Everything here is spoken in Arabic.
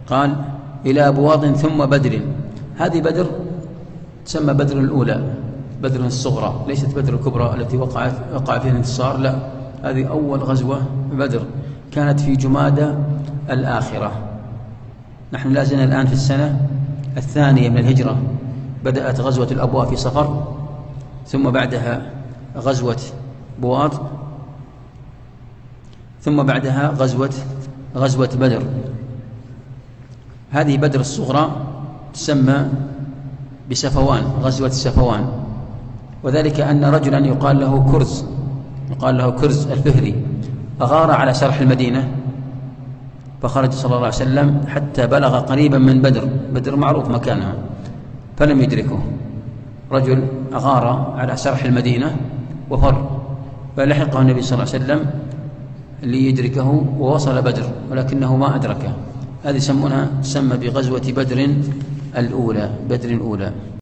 قال إلى بواط ثم بدر. هذه بدر تسمى بدر الأولى، بدر الصغرى، ليست بدر الكبرى التي وقع فيها الانتصار، لا، هذه أول غزوة بدر كانت في جمادى الآخرة. نحن لازلنا الآن في السنة الثانية من الهجرة. بدأت غزوة الأبواء في صفر، ثم بعدها غزوة بواط، ثم بعدها غزوة بدر. هذه بدر الصغرى تسمى بسفوان، غزوة السفوان، وذلك أن رجلا يقال له كرز الفهري أغار على سرح المدينة، فخرج صلى الله عليه وسلم حتى بلغ قريبا من بدر معروف مكانها، فلم يدركه. رجل أغار على سرح المدينة وفر، فلحقه النبي صلى الله عليه وسلم ليدركه ووصل بدر ولكنه ما أدركه. هذه تسمى بغزوة بدر الأولى.